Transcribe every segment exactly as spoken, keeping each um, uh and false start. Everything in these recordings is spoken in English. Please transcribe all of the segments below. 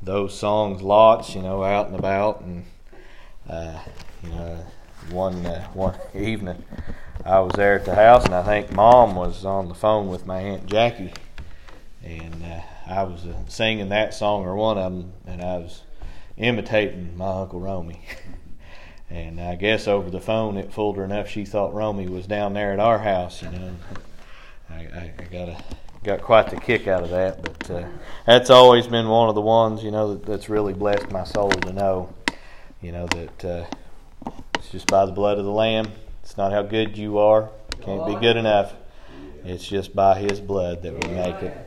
those songs lots, you know, out and about. And uh, you know, one uh, one evening I was there at the house, and I think Mom was on the phone with my Aunt Jackie, and uh, I was uh, singing that song or one of them, and I was imitating my Uncle Romy. And I guess over the phone it fooled her enough. She thought Romy was down there at our house, you know. I, I, I got a, got quite the kick out of that. But uh, that's always been one of the ones, you know, that, that's really blessed my soul to know, you know, that uh, it's just by the blood of the Lamb. It's not how good you are. Can't be good enough. It's just by His blood that we make it.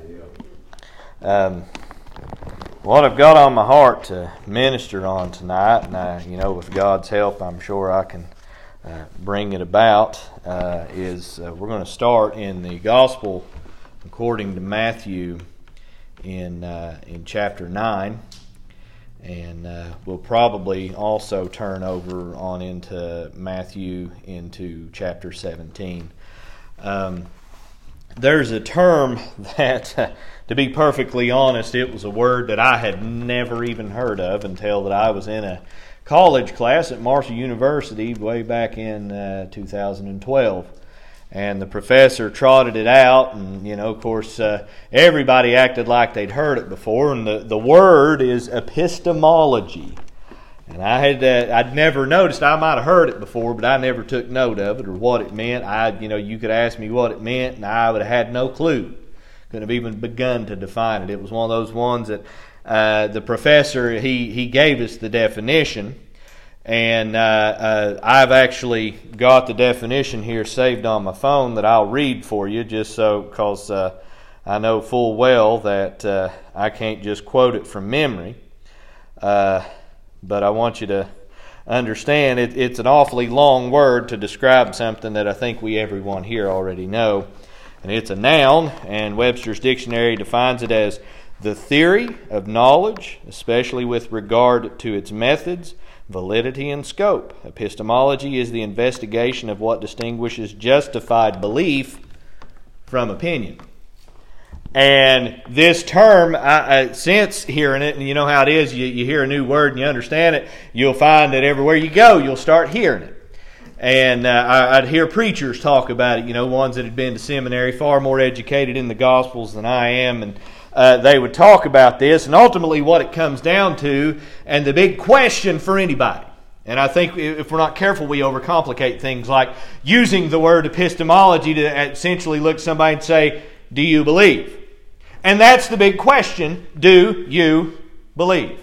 Um, what I've got on my heart to minister on tonight, and I, you know, with God's help, I'm sure I can uh, bring it about, uh, is uh, we're going to start in the Gospel according to Matthew in uh, in chapter nine, and uh, we'll probably also turn over on into Matthew into chapter seventeen. Um, there's a term that, uh, to be perfectly honest, it was a word that I had never even heard of until that I was in a college class at Marshall University way back in uh, two thousand twelve. And the professor trotted it out, and, you know, of course, uh, everybody acted like they'd heard it before, and the, the word is epistemology. And I had uh, I'd never noticed. I might have heard it before, but I never took note of it or what it meant. I, you know, you could ask me what it meant, and I would have had no clue. Couldn't have even begun to define it. It was one of those ones that uh, the professor he he gave us the definition, and uh, uh, I've actually got the definition here saved on my phone that I'll read for you, just so because uh, I know full well that uh, I can't just quote it from memory. Uh, But I want you to understand it, it's an awfully long word to describe something that I think we everyone here already know. And it's a noun, and Webster's Dictionary defines it as the theory of knowledge, especially with regard to its methods, validity, and scope. Epistemology is the investigation of what distinguishes justified belief from opinion. And this term, I, I, since hearing it, and you know how it is, you, you hear a new word and you understand it, you'll find that everywhere you go, you'll start hearing it. And uh, I, I'd hear preachers talk about it, you know, ones that had been to seminary, far more educated in the Gospels than I am, and uh, they would talk about this, and ultimately what it comes down to, and the big question for anybody. And I think if we're not careful, we overcomplicate things, like using the word epistemology to essentially look at somebody and say, do you believe? And that's the big question. Do you believe?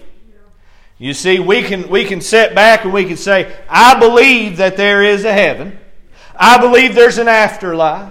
You see, we can we can sit back and we can say, I believe that there is a heaven. I believe there's an afterlife.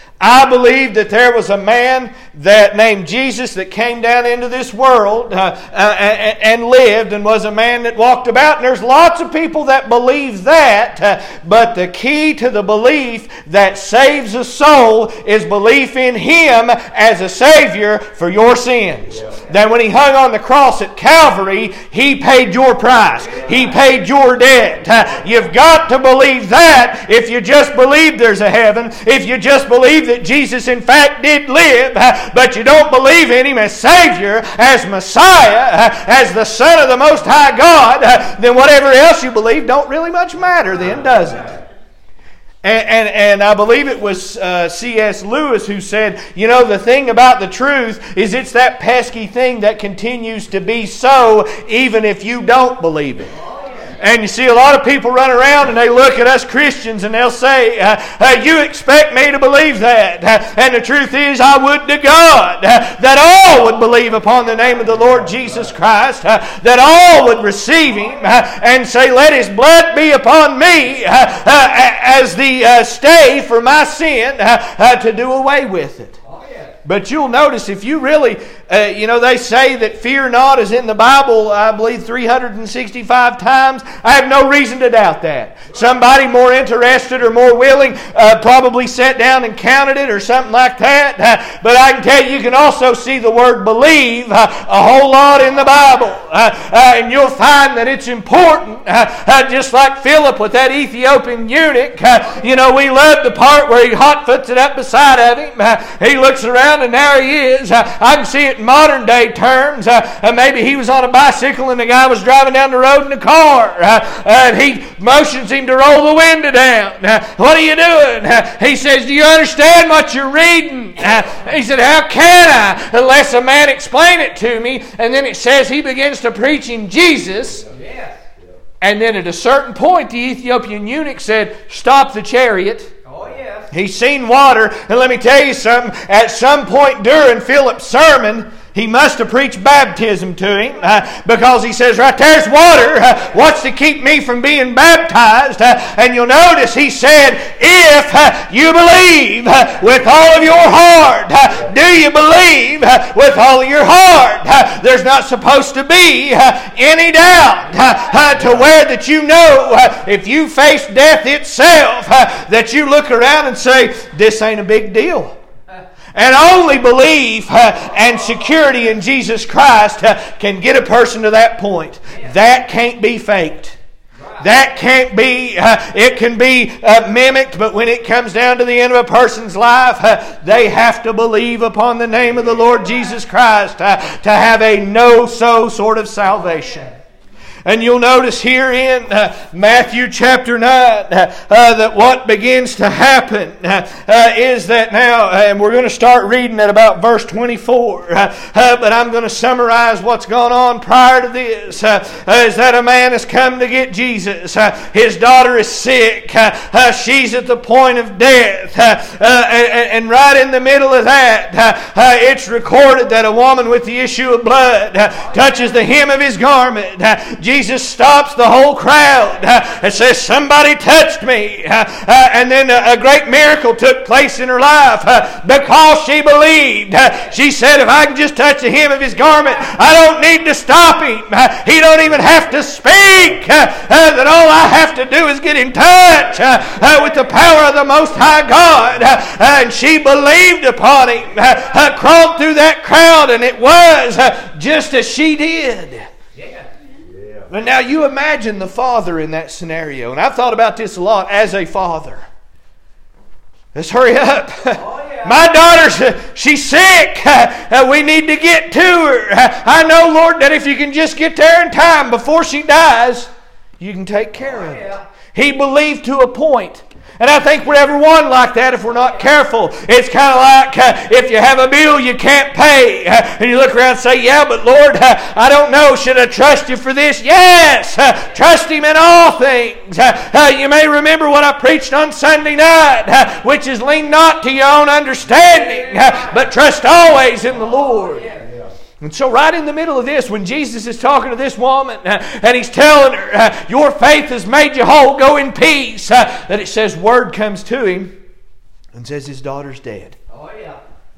I believe that there was a man that named Jesus that came down into this world uh, uh, and, and lived and was a man that walked about. And there's lots of people that believe that. Uh, but the key to the belief that saves a soul is belief in Him as a Savior for your sins. Yeah. That when He hung on the cross at Calvary, He paid your price. He paid your debt. Uh, you've got to believe that. If you just believe there's a heaven, if you just believe that that Jesus in fact did live, but you don't believe in Him as Savior, as Messiah, as the Son of the Most High God, then whatever else you believe don't really much matter then, does it? And, and, and I believe it was uh, C S Lewis who said, you know, the thing about the truth is it's that pesky thing that continues to be so even if you don't believe it. And you see a lot of people run around and they look at us Christians and they'll say, uh, uh, you expect me to believe that. Uh, and the truth is, I would to God uh, that all would believe upon the name of the Lord Jesus Christ, uh, that all would receive Him uh, and say, let His blood be upon me uh, uh, as the uh, stay for my sin uh, uh, to do away with it. But you'll notice if you really, uh, you know, they say that fear not is in the Bible, I believe, three hundred sixty-five times. I have no reason to doubt that. Somebody more interested or more willing uh, probably sat down and counted it or something like that. Uh, but I can tell you, you can also see the word believe uh, a whole lot in the Bible. Uh, uh, and you'll find that it's important, uh, uh, just like Philip with that Ethiopian eunuch. Uh, you know, we love the part where he hot-foots it up beside of him. Uh, he looks around and there he is. Uh, I can see it in modern day terms, uh, uh, maybe he was on a bicycle and the guy was driving down the road in a car. Uh, and he motions him to roll the window down. Uh, what are you doing? Uh, he says, do you understand what you're reading? Uh, he said, how can I unless a man explain it to me? And then it says he begins to preach in Jesus. Yes. And then at a certain point, the Ethiopian eunuch said, stop the chariot. Oh, yes. He's seen water. And let me tell you something. At some point during Philip's sermon, he must have preached baptism to him uh, because he says, right there's water. Uh, what's to keep me from being baptized? Uh, and you'll notice he said, if uh, you believe uh, with all of your heart, uh, do you believe uh, with all of your heart? Uh, there's not supposed to be uh, any doubt uh, uh, to where that you know uh, if you face death itself uh, that you look around and say, this ain't a big deal. And only belief uh, and security in Jesus Christ uh, can get a person to that point. That can't be faked. That can't be, uh, it can be uh, mimicked, but when it comes down to the end of a person's life, uh, they have to believe upon the name of the Lord Jesus Christ uh, to have a no-so sort of salvation. And you'll notice here in uh, Matthew chapter nine uh, uh, that what begins to happen uh, uh, is that now, uh, and we're going to start reading at about verse twenty-four, uh, uh, but I'm going to summarize what's gone on prior to this, uh, uh, is that a man has come to get Jesus. Uh, his daughter is sick. Uh, uh, she's at the point of death. Uh, uh, and, and right in the middle of that, uh, uh, it's recorded that a woman with the issue of blood uh, touches the hem of his garment. Uh, Jesus stops the whole crowd uh, and says, somebody touched me. Uh, uh, and then a, a great miracle took place in her life uh, because she believed. Uh, she said, if I can just touch the hem of his garment, I don't need to stop him. Uh, he don't even have to speak. Uh, uh, that all I have to do is get in touch uh, uh, with the power of the Most High God. Uh, and she believed upon him, uh, uh, crawled through that crowd, and it was uh, just as she did. And now you imagine the father in that scenario. And I've thought about this a lot as a father. Let's hurry up. Oh, yeah. My daughter's, she's sick. Uh, we need to get to her. I know, Lord, that if you can just get there in time before she dies, you can take care oh, of yeah. it. He believed to a point. And I think we're everyone like that if we're not careful. It's kind of like uh, if you have a bill you can't pay. Uh, and you look around and say, yeah, but Lord, uh, I don't know. Should I trust you for this? Yes! Uh, trust Him in all things. Uh, uh, you may remember what I preached on Sunday night, uh, which is lean not to your own understanding, uh, but trust always in the Lord. And so right in the middle of this, when Jesus is talking to this woman, uh, and He's telling her, uh, your faith has made you whole, go in peace, uh, that it says word comes to him and says his daughter's dead. Oh, yeah.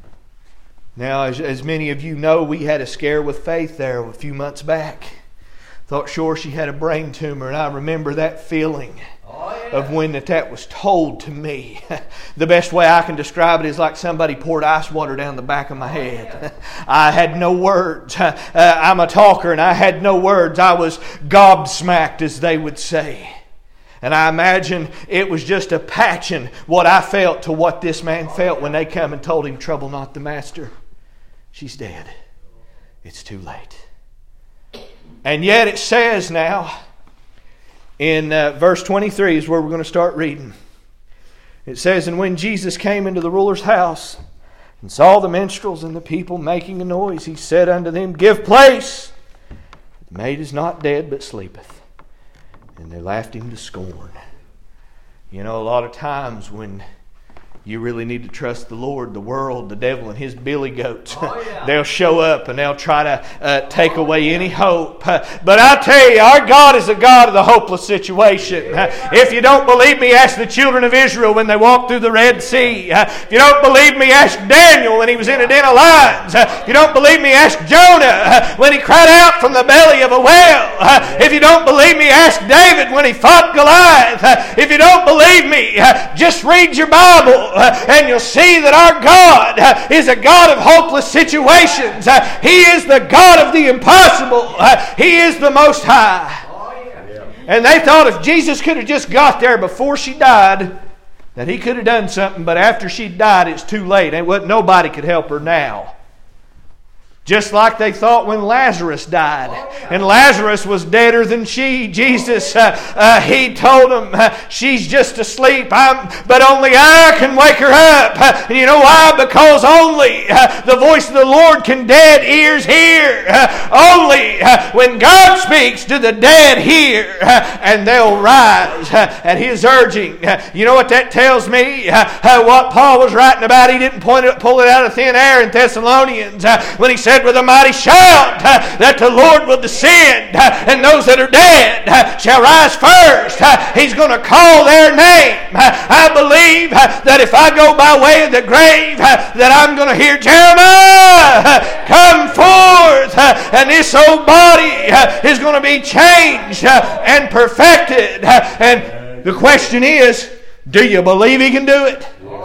Now, as, as many of you know, we had a scare with Faith there a few months back. Thought sure she had a brain tumor, and I remember that feeling. Oh, yeah. Of when that, that was told to me. The best way I can describe it is like somebody poured ice water down the back of my head. Oh, yeah. I had no words. Uh, I'm a talker and I had no words. I was gobsmacked, as they would say. And I imagine it was just a patching what I felt to what this man felt when they come and told him, trouble not the master. She's dead. It's too late. And yet it says now, in uh, verse twenty-three is where we're going to start reading. It says, and when Jesus came into the ruler's house and saw the minstrels and the people making a noise, He said unto them, give place. The maid is not dead, but sleepeth. And they laughed Him to scorn. You know, a lot of times when you really need to trust the Lord, the world, the devil, and his billy goats, oh, yeah. they'll show up and they'll try to uh, take away any hope. Uh, but I tell you, our God is a God of the hopeless situation. Uh, if you don't believe me, ask the children of Israel when they walked through the Red Sea. Uh, if you don't believe me, ask Daniel when he was in a den of lions. Uh, if you don't believe me, ask Jonah uh, when he cried out from the belly of a whale. Uh, if you don't believe me, ask David when he fought Goliath. Uh, if you don't believe me, uh, just read your Bible. Uh, and you'll see that our God uh, is a God of hopeless situations. Uh, he is the God of the impossible. Uh, he is the Most High. Oh, yeah. And they thought if Jesus could have just got there before she died, that He could have done something. But after she died, it's too late. And nobody could help her now. Just like they thought when Lazarus died. And Lazarus was deader than she. Jesus, uh, uh, He told them, uh, she's just asleep, I'm, but only I can wake her up. Uh, and you know why? Because only uh, the voice of the Lord can dead ears hear. Uh, only uh, when God speaks do the dead hear, uh, and they'll rise uh, at His urging. Uh, you know what that tells me? Uh, uh, what Paul was writing about, he didn't point it, pull it out of thin air in Thessalonians uh, when he said, with a mighty shout uh, that the Lord will descend uh, and those that are dead uh, shall rise first. Uh, he's going to call their name. Uh, I believe uh, that if I go by way of the grave uh, that I'm going to hear Jeremiah uh, come forth uh, and this old body uh, is going to be changed uh, and perfected. Uh, and the question is, do you believe He can do it?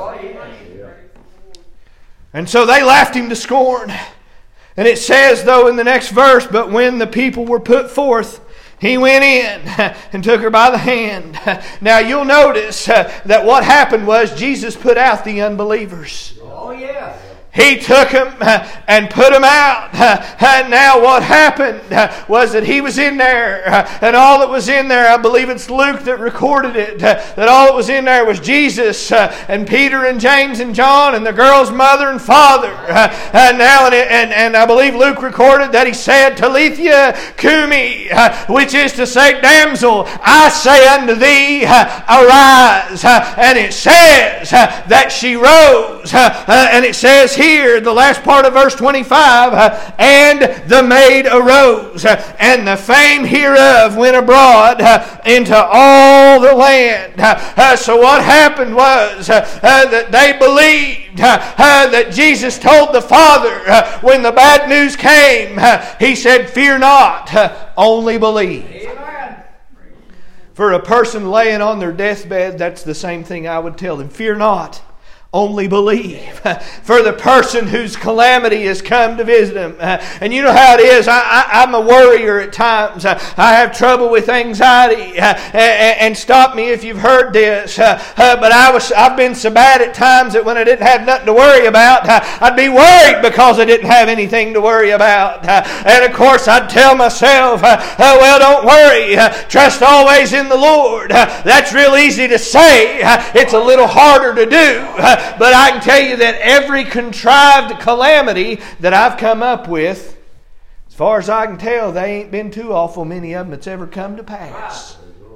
And so they laughed Him to scorn. And it says, though, in the next verse, but when the people were put forth, He went in and took her by the hand. Now you'll notice uh, that what happened was Jesus put out the unbelievers. Oh, yeah. He took them and put them out. And now what happened was that He was in there. And all that was in there, I believe it's Luke that recorded it, that all that was in there was Jesus and Peter and James and John and the girl's mother and father. And now, and, and, and I believe Luke recorded that he said, Talitha cumi, which is to say, damsel, I say unto thee, arise. And it says that she rose. And it says here, the last part of verse twenty-five, uh, and the maid arose, uh, and the fame hereof went abroad uh, into all the land. Uh, uh, so what happened was uh, uh, that they believed uh, uh, that Jesus told the Father uh, when the bad news came, uh, He said, fear not, uh, only believe. Amen. For a person laying on their deathbed, that's the same thing I would tell them. Fear not, only believe. For the person whose calamity has come to visit him. Uh, and you know how it is. I, I, I'm a worrier at times. Uh, I have trouble with anxiety. Uh, and, and stop me if you've heard this. Uh, uh, but I was, I've been so bad at times that when I didn't have nothing to worry about, uh, I'd be worried because I didn't have anything to worry about. Uh, and of course I'd tell myself, uh, uh, well, don't worry. Uh, trust always in the Lord. Uh, that's real easy to say. Uh, it's a little harder to do. Uh, But I can tell you that every contrived calamity that I've come up with, as far as I can tell, they ain't been too awful many of them that's ever come to pass.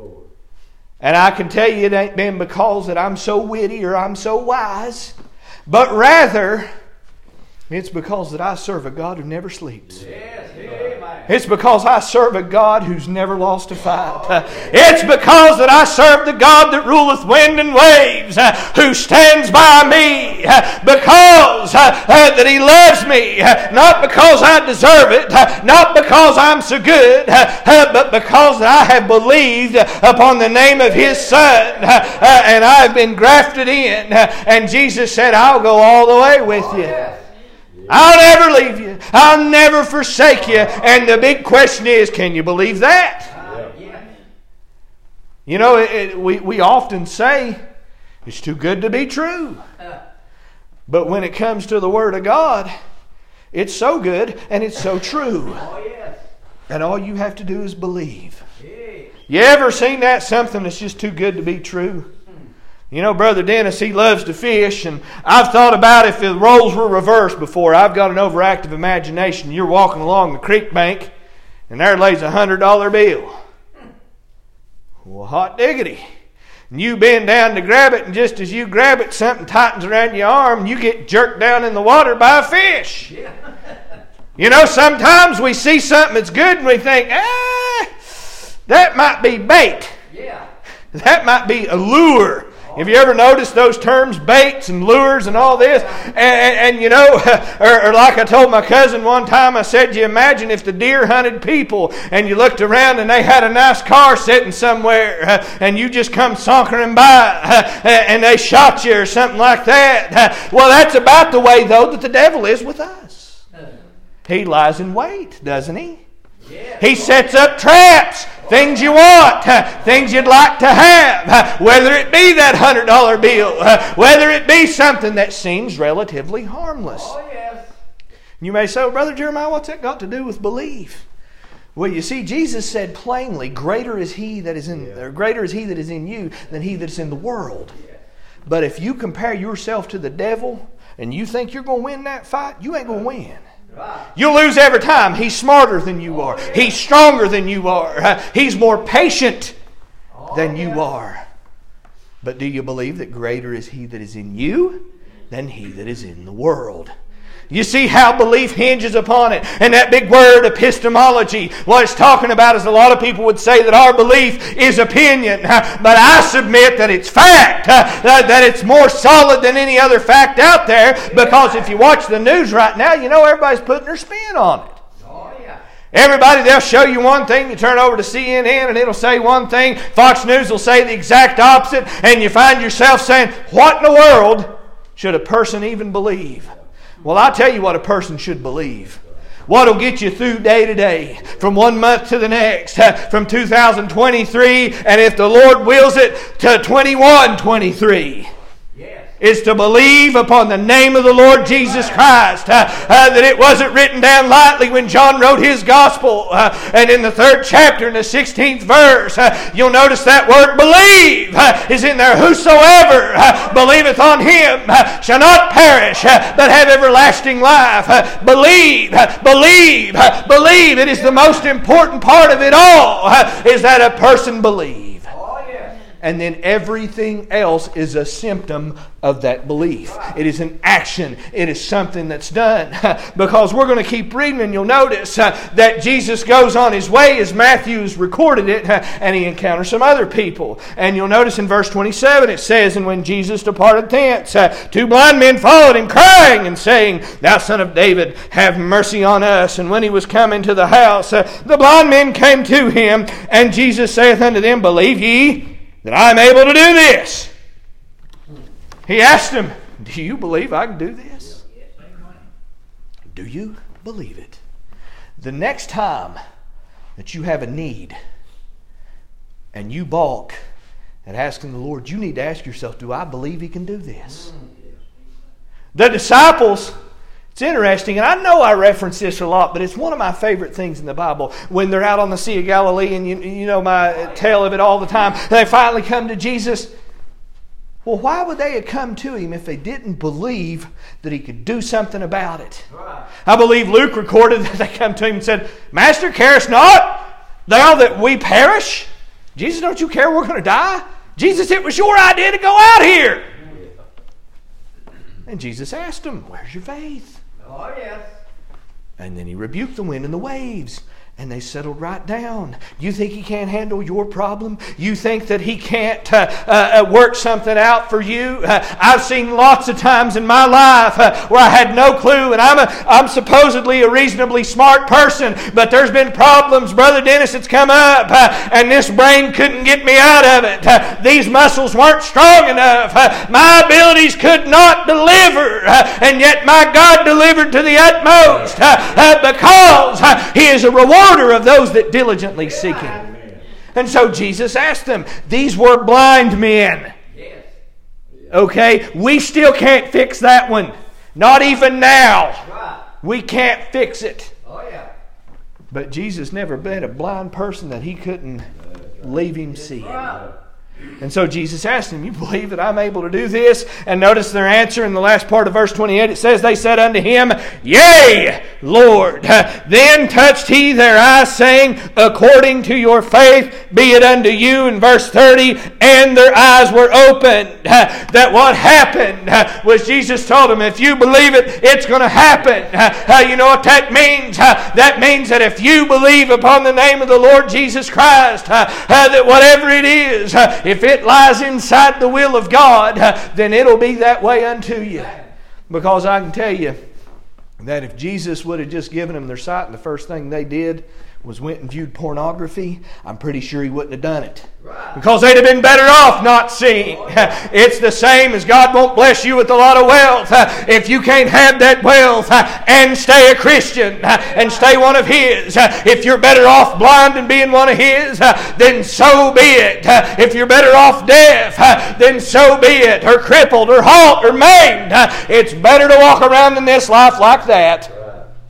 And I can tell you it ain't been because that I'm so witty or I'm so wise, but rather it's because that I serve a God who never sleeps. Yes, amen. It's because I serve a God who's never lost a fight. It's because that I serve the God that ruleth wind and waves, who stands by me, because that He loves me, not because I deserve it, not because I'm so good, but because I have believed upon the name of His Son, and I've been grafted in. And Jesus said, I'll go all the way with you. I'll never leave you. I'll never forsake you. And the big question is, can you believe that? You know, it, it, we, we often say, it's too good to be true. But when it comes to the Word of God, it's so good and it's so true. And all you have to do is believe. You ever seen that? Something that's just too good to be true? You know, Brother Dennis, he loves to fish, and I've thought about if the roles were reversed before. I've got an overactive imagination. You're walking along the creek bank, and there lays a hundred dollar bill. Well, hot diggity. And you bend down to grab it, and just as you grab it, something tightens around your arm, and you get jerked down in the water by a fish. Yeah. You know, sometimes we see something that's good, and we think, ah, that might be bait. Yeah. That might be a lure. Have you ever noticed those terms, baits and lures and all this? And, and, and you know, or, or like I told my cousin one time, I said, you imagine if the deer hunted people and you looked around and they had a nice car sitting somewhere and you just come sauntering by and they shot you or something like that. Well, that's about the way, though, that the devil is with us. He lies in wait, doesn't he? He sets up traps, things you want, things you'd like to have, whether it be that one hundred dollar bill, whether it be something that seems relatively harmless. Oh, yes. You may say, well, Brother Jeremiah, what's that got to do with belief? Well, you see, Jesus said plainly, greater is he that is in, or greater is he that is in you than he that is in the world. But if you compare yourself to the devil and you think you're going to win that fight, you ain't going to win. You'll lose every time. He's smarter than you are. He's stronger than you are. He's more patient than you are. But do you believe that greater is he that is in you than he that is in the world? You see how belief hinges upon it. And that big word, epistemology, what it's talking about is a lot of people would say that our belief is opinion. But I submit that it's fact. That it's more solid than any other fact out there. Because if you watch the news right now, you know everybody's putting their spin on it. Everybody, they'll show you one thing, you turn over to C N N and it'll say one thing. Fox News will say the exact opposite. And you find yourself saying, what in the world should a person even believe? Well, I'll tell you what a person should believe. What will get you through day to day, from one month to the next, from two thousand twenty-three, and if the Lord wills it, to twenty-one twenty-three. Is to believe upon the name of the Lord Jesus Christ. Uh, uh, that it wasn't written down lightly when John wrote his gospel. Uh, and in the third chapter, in the sixteenth verse, uh, you'll notice that word believe uh, is in there. Whosoever uh, believeth on him uh, shall not perish, uh, but have everlasting life. Uh, believe, uh, believe, uh, believe. It is the most important part of it all, uh, is that a person believe. And then everything else is a symptom of that belief. It is an action. It is something that's done. Because we're going to keep reading and you'll notice uh, that Jesus goes on his way as Matthew's recorded it, uh, and he encounters some other people. And you'll notice in verse twenty-seven it says, and when Jesus departed thence, uh, two blind men followed him, crying and saying, Thou son of David, have mercy on us. And when he was come into the house, uh, the blind men came to him, and Jesus saith unto them, Believe ye that I am able to do this? He asked them, Do you believe I can do this? Do you believe it? The next time that you have a need and you balk at asking the Lord, you need to ask yourself, do I believe he can do this? The disciples, it's interesting, and I know I reference this a lot, but it's one of my favorite things in the Bible. When they're out on the Sea of Galilee, and you, you know my tale of it all the time, they finally come to Jesus. Well, why would they have come to him if they didn't believe that he could do something about it? Right. I believe Luke recorded that they come to him and said, Master, carest not thou that we perish? Jesus, don't you care we're going to die? Jesus, it was your idea to go out here. And Jesus asked him, where's your faith? Oh, yes. And then he rebuked the wind and the waves, and they settled right down. You think he can't handle your problem? You think that he can't uh, uh, work something out for you? Uh, I've seen lots of times in my life uh, where I had no clue, and I'm a, I'm supposedly a reasonably smart person, but there's been problems, Brother Dennis, it's come up, uh, and this brain couldn't get me out of it. Uh, these muscles weren't strong enough. Uh, my abilities could not deliver, uh, and yet my God delivered to the utmost, uh, uh, because uh, he is a reward of those that diligently seek him. And so Jesus asked them. These were blind men. Okay, we still can't fix that one. Not even now. We can't fix it. But Jesus never met a blind person that he couldn't leave him see. And so Jesus asked him, you believe that I'm able to do this? And notice their answer in the last part of verse twenty-eight. It says, they said unto him, Yea, Lord. Then touched he their eyes, saying, According to your faith be it unto you. In verse thirty, and their eyes were opened. That what happened was Jesus told them, if you believe it, it's going to happen. You know what that means? That means that if you believe upon the name of the Lord Jesus Christ, that whatever it is, if it lies inside the will of God, then it'll be that way unto you. Because I can tell you that if Jesus would have just given them their sight and the first thing they did was went and viewed pornography, I'm pretty sure he wouldn't have done it. Because they'd have been better off not seeing. It's the same as God won't bless you with a lot of wealth if you can't have that wealth and stay a Christian and stay one of His. If you're better off blind and being one of His, then so be it. If you're better off deaf, then so be it. Or crippled, or halt, or maimed. It's better to walk around in this life like that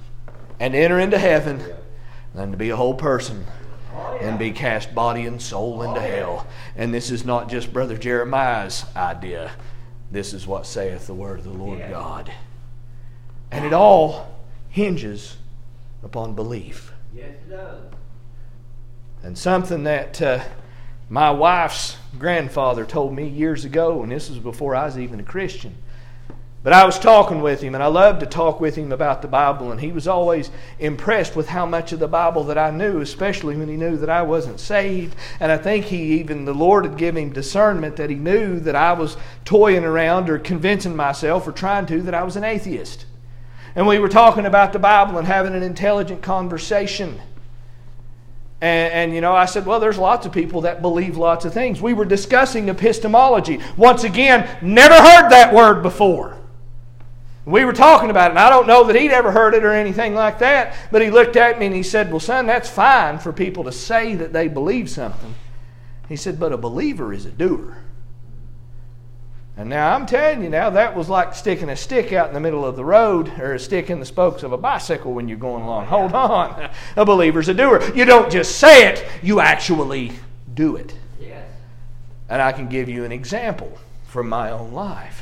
and enter into heaven than to be a whole person and be cast body and soul into hell. And this is not just Brother Jeremiah's idea. This is what saith the word of the Lord God. And it all hinges upon belief. Yes, it does. And something that uh, my wife's grandfather told me years ago, and this was before I was even a Christian. But I was talking with him, and I loved to talk with him about the Bible, and he was always impressed with how much of the Bible that I knew, especially when he knew that I wasn't saved. And I think he even, the Lord had given him discernment that he knew that I was toying around or convincing myself or trying to that I was an atheist. And we were talking about the Bible and having an intelligent conversation. And, and, you know, I said, well, there's lots of people that believe lots of things. We were discussing epistemology. Once again, never heard that word before. We were talking about it, and I don't know that he'd ever heard it or anything like that, but he looked at me and he said, well, son, that's fine for people to say that they believe something. He said, but a believer is a doer. And now I'm telling you now, that was like sticking a stick out in the middle of the road or a stick in the spokes of a bicycle when you're going along. Hold on. A believer's a doer. You don't just say it, you actually do it. Yes. And I can give you an example from my own life.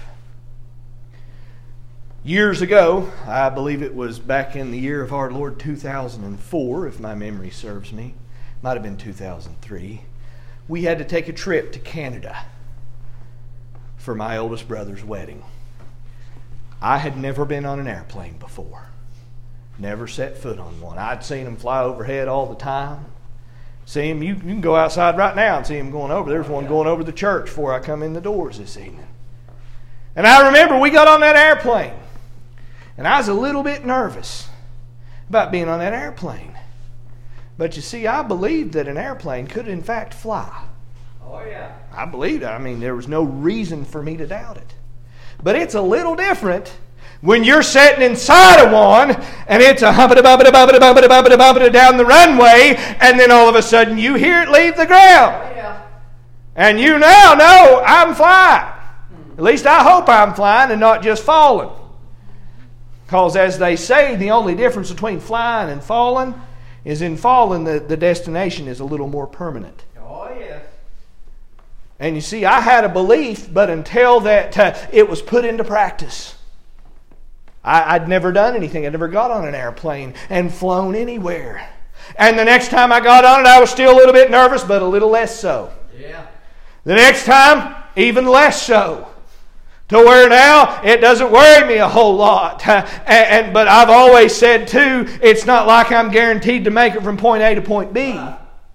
Years ago, I believe it was back in the year of our Lord two thousand four, if my memory serves me. Might have been two thousand three. We had to take a trip to Canada for my oldest brother's wedding. I had never been on an airplane before. Never set foot on one. I'd seen them fly overhead all the time. See them, you, you can go outside right now and see them going over. There's one going over the church before I come in the doors this evening. And I remember we got on that airplane. And I was a little bit nervous about being on that airplane. But you see, I believed that an airplane could in fact fly. Oh, yeah. I believed it. I mean, there was no reason for me to doubt it. But it's a little different when you're sitting inside of one and it's a humpity bumpity bumpity bumpity bumpity bumpity down the runway, and then all of a sudden you hear it leave the ground. Oh, yeah. And you now know I'm flying. At least I hope I'm flying and not just falling. Because as they say, the only difference between flying and falling is in falling the, the destination is a little more permanent. Oh, yes. And you see, I had a belief, but until that uh, it was put into practice. I, I'd never done anything. I'd never got on an airplane and flown anywhere. And the next time I got on it, I was still a little bit nervous, but a little less so. Yeah. The next time, even less so. To where now, it doesn't worry me a whole lot. and, and But I've always said, too, it's not like I'm guaranteed to make it from point A to point B. Right.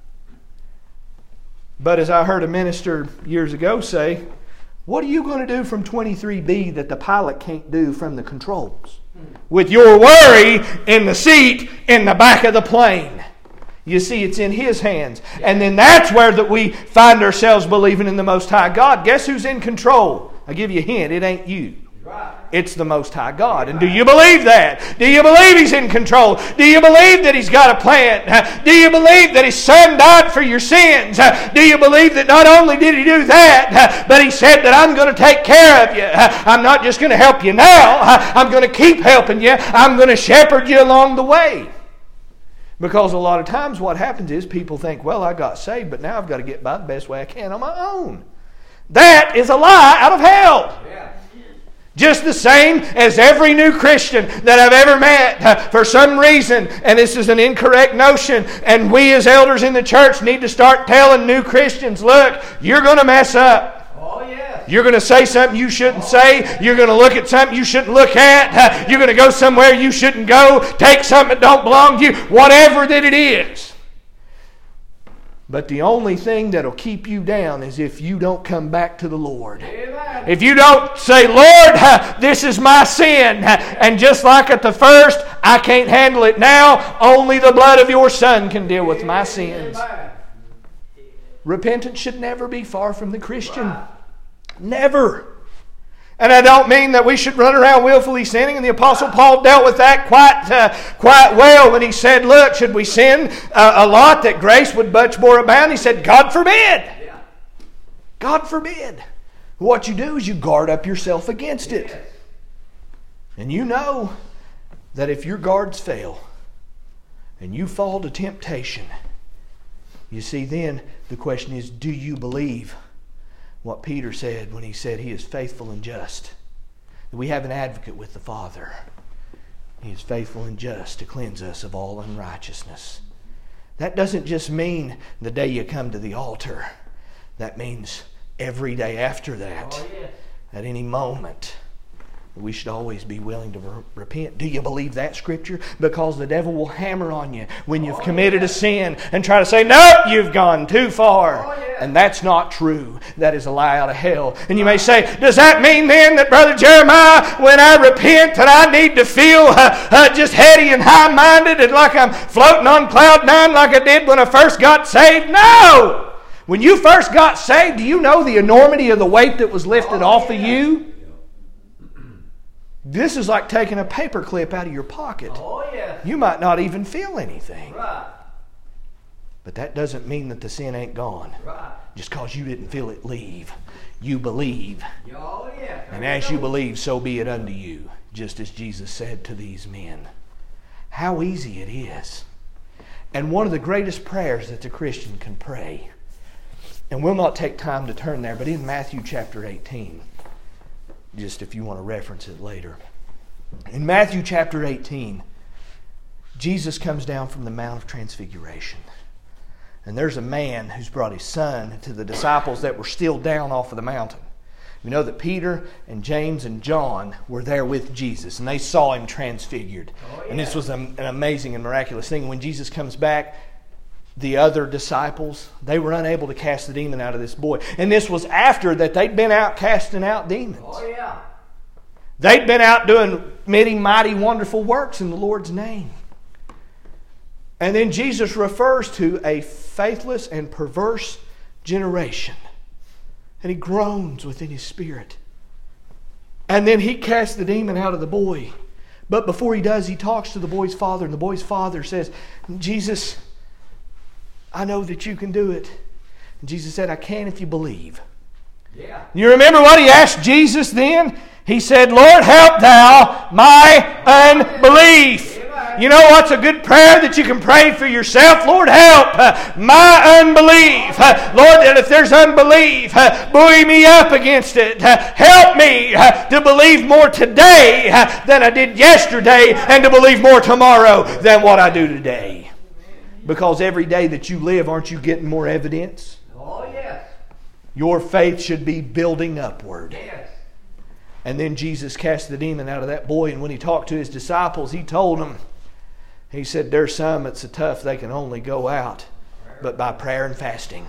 But as I heard a minister years ago say, what are you going to do from twenty-three B that the pilot can't do from the controls? With your worry in the seat in the back of the plane. You see, it's in His hands. And then that's where that we find ourselves believing in the Most High God. Guess who's in control? I'll give you a hint. It ain't you. Right. It's the Most High God. And do you believe that? Do you believe He's in control? Do you believe that He's got a plan? Do you believe that His Son died for your sins? Do you believe that not only did He do that, but He said that I'm going to take care of you. I'm not just going to help you now. I'm going to keep helping you. I'm going to shepherd you along the way. Because a lot of times what happens is people think, well, I got saved, but now I've got to get by the best way I can on my own. That is a lie out of hell. Yeah. Just the same as every new Christian that I've ever met, uh, for some reason, and this is an incorrect notion, and we as elders in the church need to start telling new Christians, look, you're going to mess up. Oh, yes. You're going to say something you shouldn't say. You're going to look at something you shouldn't look at. Uh, you're going to go somewhere you shouldn't go. Take something that don't belong to you. Whatever that it is. But the only thing that'll keep you down is if you don't come back to the Lord. Amen. If you don't say, Lord, this is my sin, and just like at the first, I can't handle it now, only the blood of your Son can deal with my sins. Amen. Repentance should never be far from the Christian. Never. And I don't mean that we should run around willfully sinning. And the Apostle Paul dealt with that quite uh, quite well when he said, look, should we sin uh, a lot that grace would much more abound? He said, God forbid. Yeah. God forbid. What you do is you guard up yourself against it. Yes. And you know that if your guards fail, and you fall to temptation, you see, then the question is, do you believe what Peter said when he said he is faithful and just? That we have an advocate with the Father. He is faithful and just to cleanse us of all unrighteousness. That doesn't just mean the day you come to the altar. That means every day after that. Oh, yes. At any moment. We should always be willing to re- repent. Do you believe that Scripture? Because the devil will hammer on you when you've Oh, committed yeah. a sin and try to say, nope, you've gone too far. Oh, yeah. And that's not true. That is a lie out of hell. And you may say, does that mean then that, Brother Jeremiah, when I repent that I need to feel uh, uh, just heady and high-minded and like I'm floating on cloud nine like I did when I first got saved? No! When you first got saved, do you know the enormity of the weight that was lifted Oh, off yeah. of you? This is like taking a paper clip out of your pocket. Oh, yes. You might not even feel anything. Right. But that doesn't mean that the sin ain't gone. Right. Just because you didn't feel it leave. You believe. Oh, yes. And as you believe, so be it unto you. Just as Jesus said to these men. How easy it is. And one of the greatest prayers that the Christian can pray. And we'll not take time to turn there, but in Matthew chapter eighteen. Just if you want to reference it later. In Matthew chapter eighteen, Jesus comes down from the Mount of Transfiguration. And there's a man who's brought his son to the disciples that were still down off of the mountain. We know that Peter and James and John were there with Jesus, and they saw him transfigured. Oh, yeah. And this was an amazing and miraculous thing. When Jesus comes back, the other disciples, they were unable to cast the demon out of this boy. And this was after that they'd been out casting out demons. Oh, yeah. They'd been out doing many mighty wonderful works in the Lord's name. And then Jesus refers to a faithless and perverse generation. And he groans within his spirit. And then he casts the demon out of the boy. But before he does, he talks to the boy's father. And the boy's father says, Jesus, I know that you can do it. And Jesus said, I can if you believe. Yeah. You remember what he asked Jesus then? He said, Lord, help thou my unbelief. Amen. You know what's a good prayer that you can pray for yourself? Lord, help uh, my unbelief. Uh, Lord, that if there's unbelief, uh, buoy me up against it. Uh, help me uh, to believe more today uh, than I did yesterday, and to believe more tomorrow than what I do today. Because every day that you live, aren't you getting more evidence? Oh, yes. Your faith should be building upward. Yes. And then Jesus cast the demon out of that boy, and when he talked to his disciples, he told them, he said, there's some that's so tough they can only go out, but by prayer and fasting.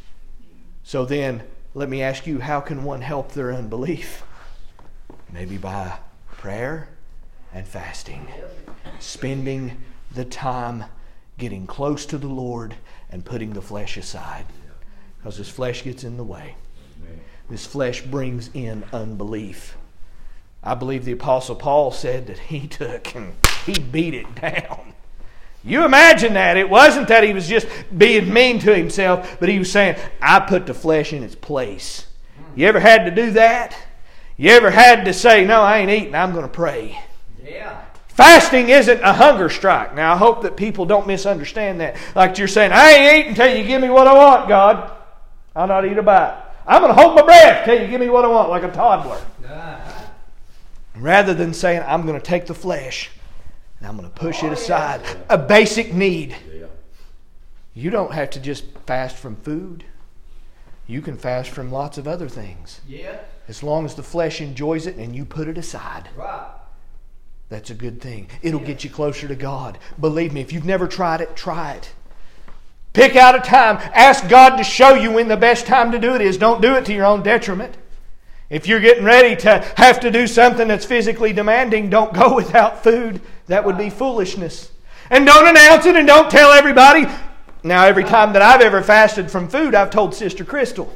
So then, let me ask you, how can one help their unbelief? Maybe by prayer and fasting. Spending the time getting close to the Lord and putting the flesh aside. Because this flesh gets in the way. This flesh brings in unbelief. I believe the Apostle Paul said that he took and he beat it down. You imagine that. It wasn't that he was just being mean to himself, but he was saying, I put the flesh in its place. You ever had to do that? You ever had to say, no, I ain't eating, I'm going to pray? Yeah. Fasting isn't a hunger strike. Now, I hope that people don't misunderstand that. Like you're saying, I ain't eating until you give me what I want, God. I'll not eat a bite. I'm going to hold my breath till you give me what I want, like a toddler. Uh-huh. Rather than saying, I'm going to take the flesh and I'm going to push Oh, it aside. yeah. A basic need. Yeah. You don't have to just fast from food. You can fast from lots of other things. Yeah. As long as the flesh enjoys it and you put it aside. Right. That's a good thing. It'll get you closer to God. Believe me, if you've never tried it, try it. Pick out a time. Ask God to show you when the best time to do it is. Don't do it to your own detriment. If you're getting ready to have to do something that's physically demanding, don't go without food. That would be foolishness. And don't announce it and don't tell everybody. Now, every time that I've ever fasted from food, I've told Sister Crystal.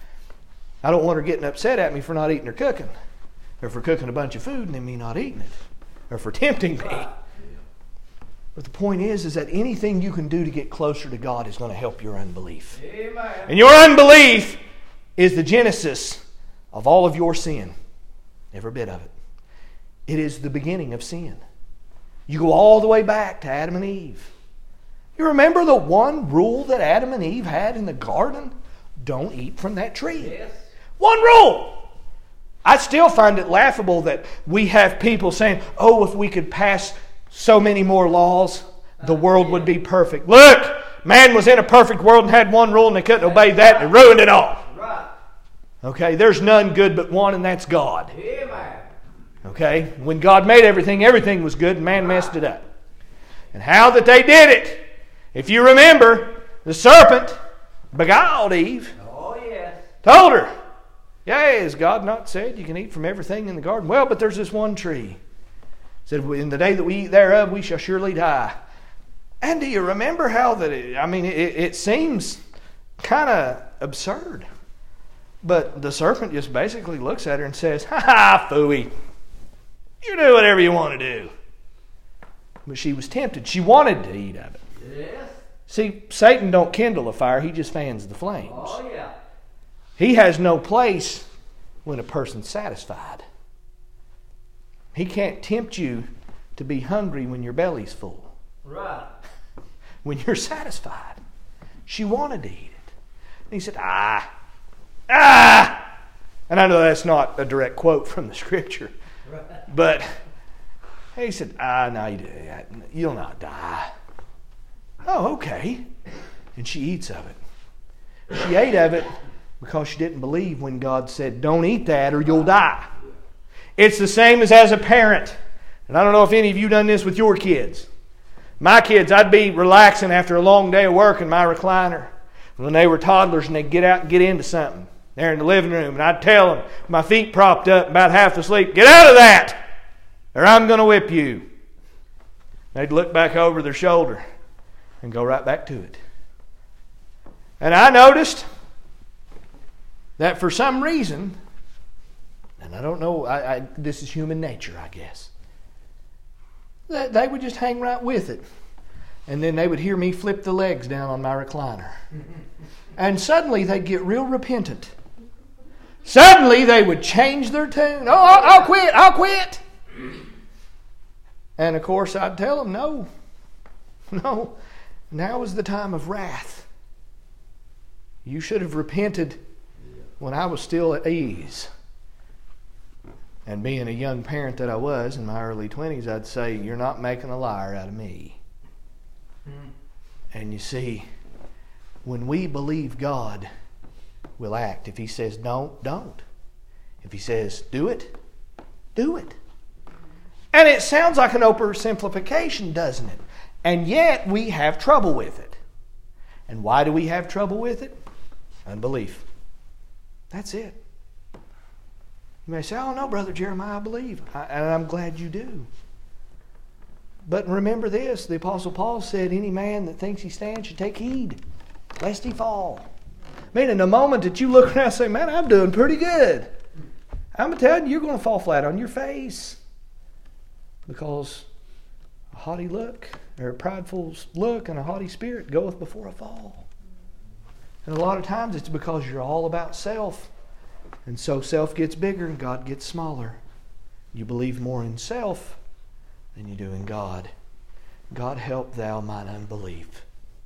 I don't want her getting upset at me for not eating or cooking. Or for cooking a bunch of food and then me not eating it. Or for tempting me. But the point is, is that anything you can do to get closer to God is going to help your unbelief. Amen. And your unbelief is the genesis of all of your sin. Every bit of it. It is the beginning of sin. You go all the way back to Adam and Eve. You remember the one rule that Adam and Eve had in the garden? Don't eat from that tree. Yes. One rule! I still find it laughable that we have people saying, oh, if we could pass so many more laws, the world would be perfect. Look, man was in a perfect world and had one rule and they couldn't obey that and it ruined it all. Right. Okay, there's none good but one, and that's God. Amen. Okay, when God made everything, everything was good and man messed it up. And how that they did it, if you remember, the serpent beguiled Eve, Oh, yes. told her, yea, has God not said you can eat from everything in the garden? Well, but there's this one tree. Said, in the day that we eat thereof, we shall surely die. And do you remember how that, it, I mean, it, it seems kind of absurd. But the serpent just basically looks at her and says, ha ha, phooey. You do whatever you want to do. But she was tempted. She wanted to eat of it. Yes. See, Satan don't kindle a fire. He just fans the flames. Oh, yeah. He has no place when a person's satisfied. He can't tempt you to be hungry when your belly's full. Right. When you're satisfied. She wanted to eat it. And he said, ah, ah. And I know that's not a direct quote from the scripture. Right. But he said, ah, no, you, you'll not die. Oh, okay. And she eats of it. She ate of it because she didn't believe when God said, don't eat that or you'll die. It's the same as as a parent. And I don't know if any of you done this with your kids. My kids, I'd be relaxing after a long day of work in my recliner when they were toddlers and they'd get out and get into something there in the living room. And I'd tell them, my feet propped up, about half asleep, get out of that or I'm going to whip you. They'd look back over their shoulder and go right back to it. And I noticed that for some reason, and I don't know, I, I, this is human nature, I guess, that they would just hang right with it. And then they would hear me flip the legs down on my recliner. And suddenly they'd get real repentant. Suddenly they would change their tune. Oh, I'll, I'll quit, I'll quit. And of course I'd tell them, no, no, now is the time of wrath. You should have repented when I was still at ease. And being a young parent that I was in my early twenties, I'd say, you're not making a liar out of me. Mm. And you see, when we believe God, we'll act. If He says don't, don't. If He says do it, do it. And it sounds like an oversimplification, doesn't it? And yet we have trouble with it. And why do we have trouble with it? Unbelief. That's it. You may say, oh no, Brother Jeremiah, I believe. I, and I'm glad you do. But remember this, the Apostle Paul said, any man that thinks he stands should take heed, lest he fall. I mean, in the moment that you look around and say, man, I'm doing pretty good, I'm telling you, you're going to fall flat on your face. Because a haughty look, or a prideful look and a haughty spirit goeth before a fall. And a lot of times it's because you're all about self. And so self gets bigger and God gets smaller. You believe more in self than you do in God. God help thou mine unbelief.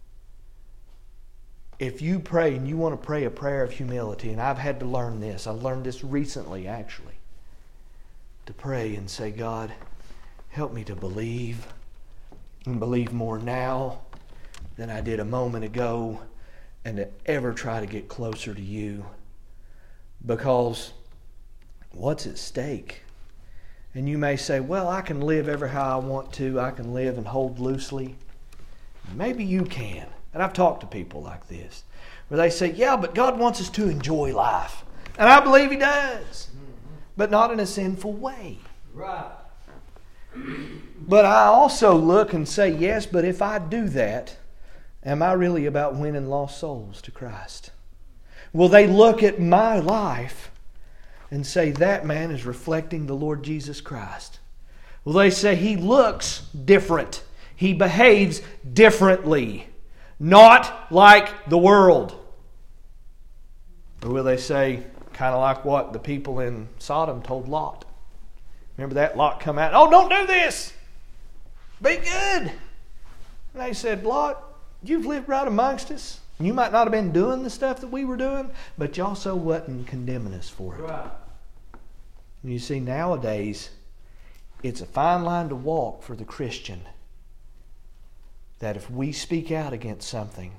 If you pray and you want to pray a prayer of humility, and I've had to learn this, I learned this recently actually, to pray and say, God, help me to believe and believe more now than I did a moment ago, and to ever try to get closer to you. Because what's at stake? And you may say, well, I can live ever how I want to. I can live and hold loosely. Maybe you can. And I've talked to people like this, where they say, yeah, but God wants us to enjoy life. And I believe He does. But not in a sinful way. Right. But I also look and say, yes, but if I do that, am I really about winning lost souls to Christ? Will they look at my life and say, that man is reflecting the Lord Jesus Christ? Will they say, he looks different, he behaves differently, not like the world? Or will they say, kind of like what the people in Sodom told Lot? Remember that? Lot come out, oh, don't do this. Be good. And they said, Lot, you've lived right amongst us. You might not have been doing the stuff that we were doing, but you also wasn't condemning us for it. Right. You see, nowadays, it's a fine line to walk for the Christian. That if we speak out against something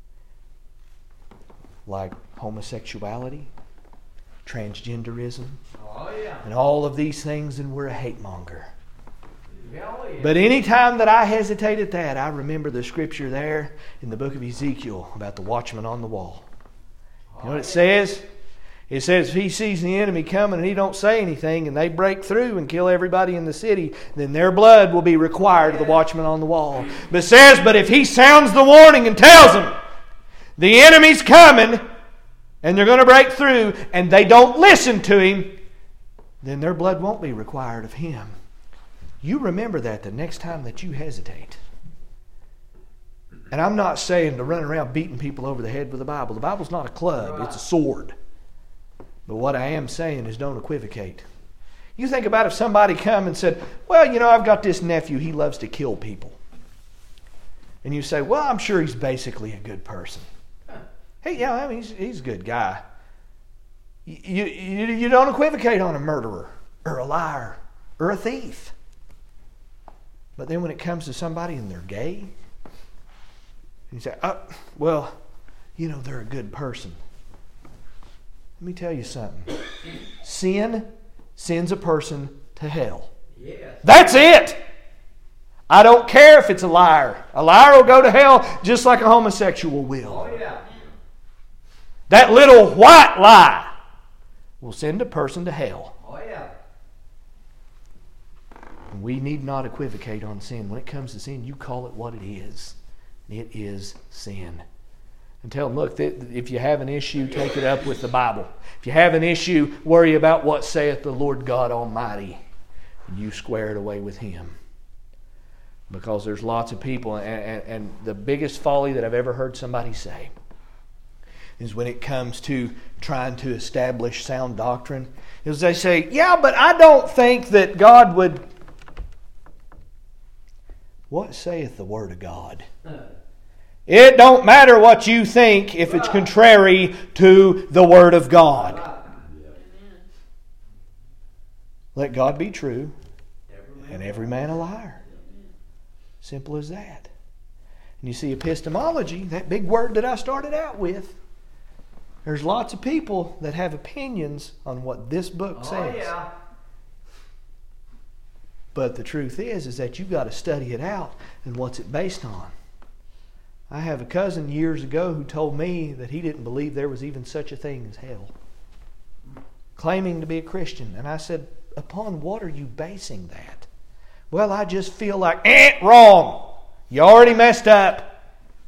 like homosexuality, transgenderism, Oh, yeah. and all of these things, then we're a hate monger. Yeah, oh, yeah. But any time that I hesitate at that, I remember the scripture there in the book of Ezekiel about the watchman on the wall. You know what it says? It says if he sees the enemy coming and he don't say anything and they break through and kill everybody in the city, then their blood will be required of the watchman on the wall. But it says, but if he sounds the warning and tells them the enemy's coming and they're going to break through and they don't listen to him, then their blood won't be required of him. You remember that the next time that you hesitate. And I'm not saying to run around beating people over the head with the Bible. The Bible's not a club, it's a sword. But what I am saying is don't equivocate. You think about if somebody come and said, well, you know, I've got this nephew, he loves to kill people. And you say, well, I'm sure he's basically a good person. Hey, yeah, I mean, he's, he's a good guy. You, you, you don't equivocate on a murderer or a liar or a thief. But then when it comes to somebody and they're gay, you say, oh, well, you know, they're a good person. Let me tell you something. Sin sends a person to hell. Yes. That's it. I don't care if it's a liar. A liar will go to hell just like a homosexual will. Oh, yeah. That little white lie will send a person to hell. Oh, yeah. We need not equivocate on sin. When it comes to sin, you call it what it is. It is sin. And tell them, look, if you have an issue, take it up with the Bible. If you have an issue, worry about what saith the Lord God Almighty. And you square it away with Him. Because there's lots of people, and, and, and the biggest folly that I've ever heard somebody say is when it comes to trying to establish sound doctrine, is they say, yeah, but I don't think that God would... What saith the Word of God? It don't matter what you think if it's contrary to the Word of God. Let God be true and every man a liar. Simple as that. And you see, epistemology, that big word that I started out with, there's lots of people that have opinions on what this book says. Oh, yeah. But the truth is, is that you've got to study it out and what's it based on. I have a cousin years ago who told me that he didn't believe there was even such a thing as hell, claiming to be a Christian. And I said, upon what are you basing that? Well, I just feel like, eh, wrong. You already messed up.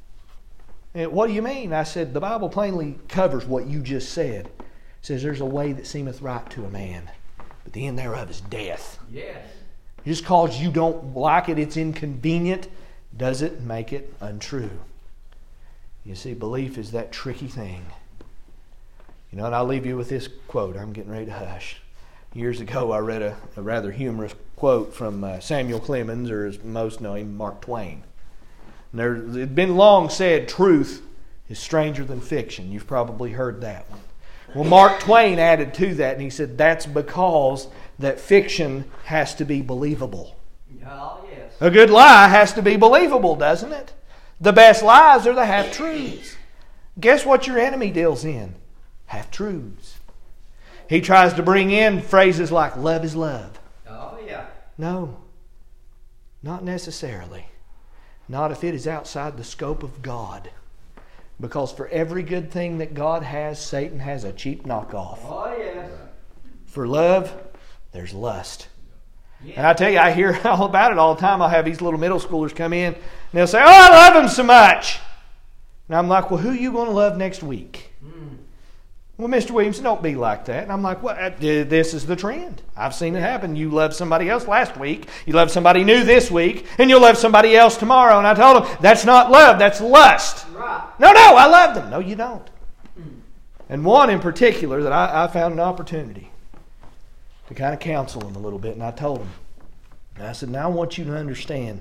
And what do you mean? I said, the Bible plainly covers what you just said. It says there's a way that seemeth right to a man, but the end thereof is death. Yes. Just because you don't like it, it's inconvenient, doesn't make it untrue. You see, belief is that tricky thing. You know, and I'll leave you with this quote. I'm getting ready to hush. Years ago, I read a, a rather humorous quote from uh, Samuel Clemens, or as most know him, Mark Twain. And there, it had been long said, truth is stranger than fiction. You've probably heard that one. Well, Mark Twain added to that, and he said, that's because that fiction has to be believable. Oh, yes. A good lie has to be believable, doesn't it? The best lies are the half-truths. Guess what your enemy deals in? Half-truths. He tries to bring in phrases like love is love. Oh, yeah. No, not necessarily. Not if it is outside the scope of God. Because for every good thing that God has, Satan has a cheap knockoff. Oh, yes. For love, there's lust. Yeah. And I tell you, I hear all about it all the time. I'll have these little middle schoolers come in, and they'll say, oh, I love him so much. And I'm like, well, who are you going to love next week? Mm. Well, Mister Williamson, don't be like that. And I'm like, well, uh, this is the trend. I've seen it happen. You loved somebody else last week. You loved somebody new this week. And you'll love somebody else tomorrow. And I told them, that's not love. That's lust. Right. No, no, I love them. No, you don't. Mm. And one in particular that I, I found an opportunity to kind of counsel him a little bit. And I told him, and I said, now I want you to understand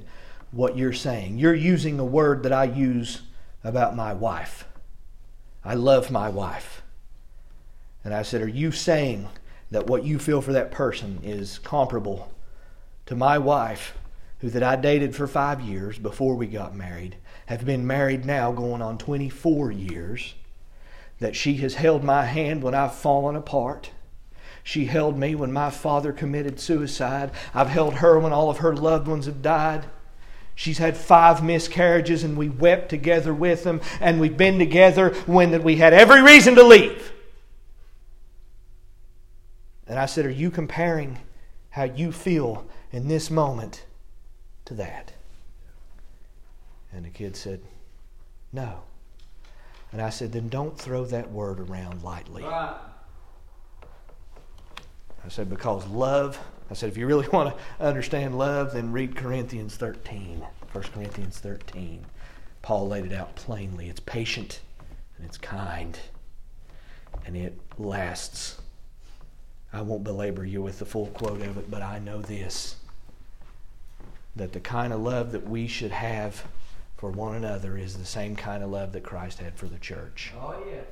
what you're saying. You're using a word that I use about my wife. I love my wife. And I said, are you saying that what you feel for that person is comparable to my wife, who that I dated for five years before we got married, have been married now going on twenty-four years, that she has held my hand when I've fallen apart. She held me when my father committed suicide. I've held her when all of her loved ones have died. She's had five miscarriages and we wept together with them, and we've been together when we had every reason to leave. And I said, are you comparing how you feel in this moment to that? And the kid said, no. And I said, then don't throw that word around lightly. Right. I said, because love, I said, if you really want to understand love, then read Corinthians thirteen. First Corinthians thirteen. Paul laid it out plainly. It's patient and it's kind and it lasts. I won't belabor you with the full quote of it, but I know this, that the kind of love that we should have for one another is the same kind of love that Christ had for the church. Oh, yeah.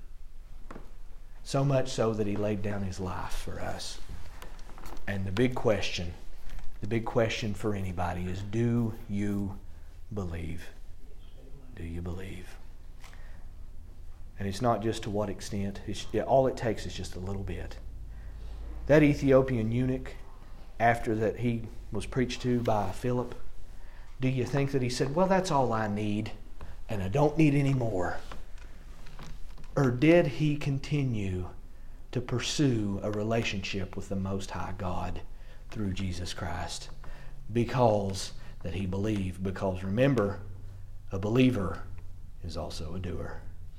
So much so that He laid down His life for us. And the big question, the big question for anybody is, do you believe? Do you believe? And it's not just to what extent. It's, yeah, all it takes is just a little bit. That Ethiopian eunuch, after that he was preached to by Philip, do you think that he said, well, that's all I need, and I don't need any more? Or did he continue to pursue a relationship with the Most High God through Jesus Christ? Because that he believed. Because remember, a believer is also a doer.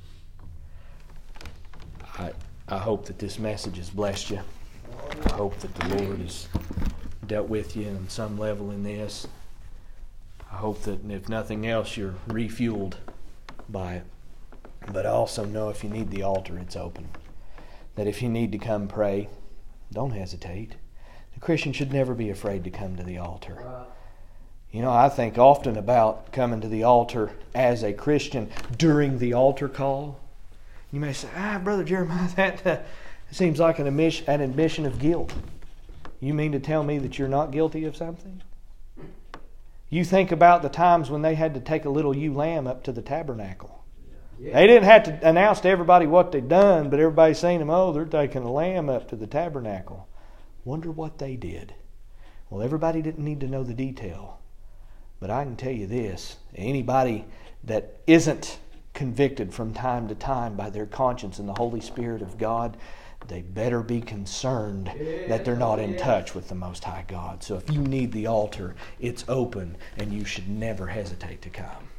I, I hope that this message has blessed you. I hope that the Lord has dealt with you on some level in this. I hope that if nothing else, you're refueled by it. But I also know if you need the altar, it's open. That if you need to come pray, don't hesitate. The Christian should never be afraid to come to the altar. You know, I think often about coming to the altar as a Christian during the altar call. You may say, ah, Brother Jeremiah, that uh, seems like an admission, an admission of guilt. You mean to tell me that you're not guilty of something? You think about the times when they had to take a little ewe lamb up to the tabernacle. Yeah. They didn't have to announce to everybody what they'd done, but everybody's seen them, oh, they're taking a lamb up to the tabernacle. Wonder what they did. Well, everybody didn't need to know the detail. But I can tell you this, anybody that isn't convicted from time to time by their conscience and the Holy Spirit of God, they better be concerned that they're not in touch with the Most High God. So if you need the altar, it's open and you should never hesitate to come.